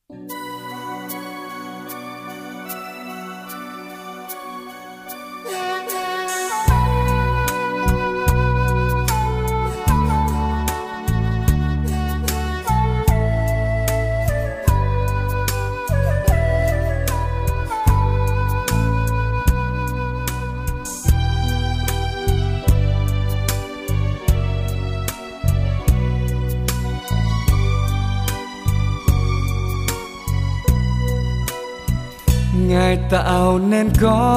Ngài tạo nên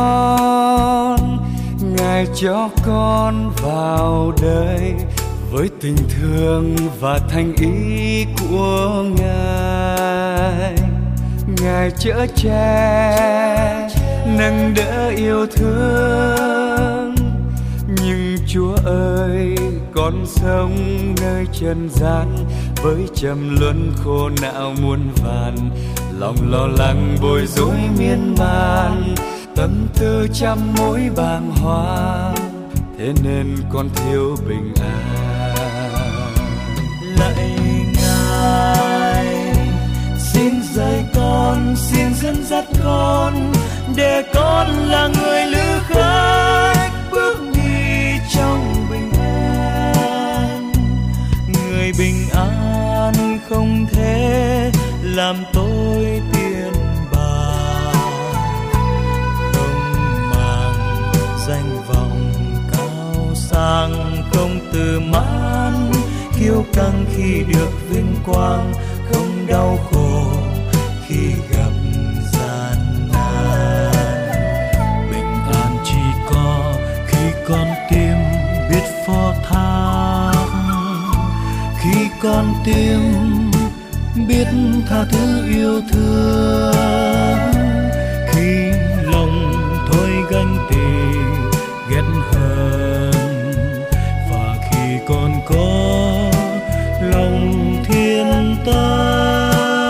con, Ngài cho con vào đời với tình thương và thành ý của Ngài. Ngài chở che, nâng đỡ yêu thương. Nhưng Chúa ơi, con sống nơi trần gian với trầm luân khổ não muôn vàn. Lòng lo lắng bối rối miên man, tâm tư trăm mối bàng hoàng, thế nên con thiếu bình an. Lạy Ngài, xin dạy con, xin dẫn dắt con, để con là người lữ khách bước đi trong bình an. Người bình an không thể làm tôi tiền bạc, không màng danh vọng cao sang, không tự mãn kiêu căng khi được vinh quang, không đau khổ khi gặp gian nan. Bình an chỉ có khi con tim biết phó thác, khi con tim biết tha thứ yêu thương, khi lòng thôi ganh tị ghét hờn, và khi còn có lòng thiên tâm.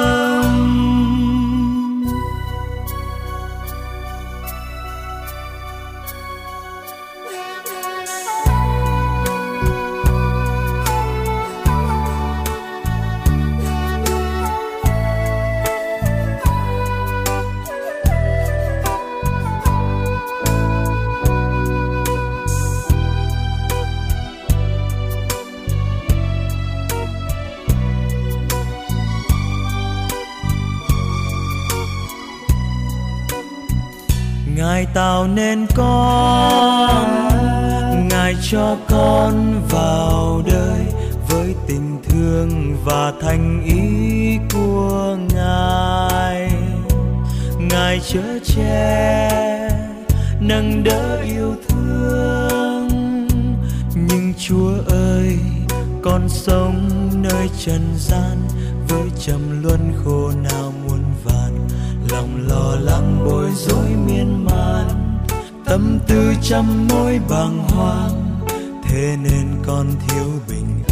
Ngài tạo nên con, Ngài cho con vào đời với tình thương và thành ý của Ngài. Ngài chở che, nâng đỡ yêu thương. Nhưng Chúa ơi, con sống nơi trần gian với trầm luân khổ não muôn vàn. Lòng lo lắng bối rối miên man, tâm tư trăm mối bàng hoàng, thế nên con thiếu bình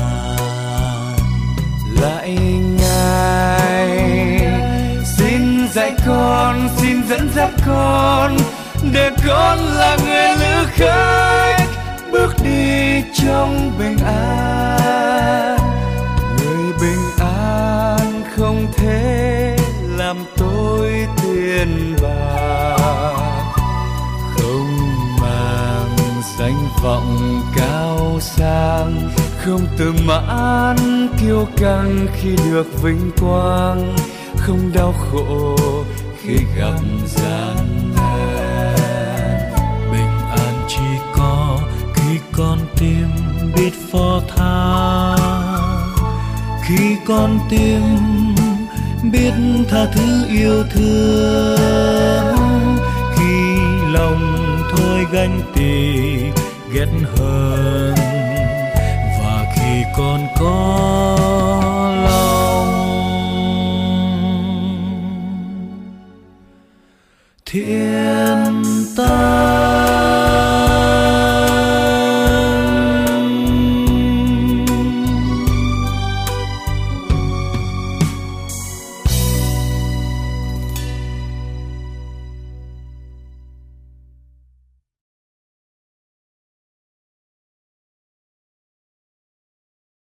an. Lạy Ngài, xin dạy con, xin dẫn dắt con, để con là người lữ khách bước đi trong bình an. Người bình an không thể làm tôi tiền bạc, không màng danh vọng cao sang, không tự mãn kiêu căng khi được vinh quang, không đau khổ khi gặp gian nan. Bình an chỉ có khi con tim biết phó thác, khi con tim biết tha thứ yêu thương, khi lòng thôi ganh tị ghét hờn, và khi còn có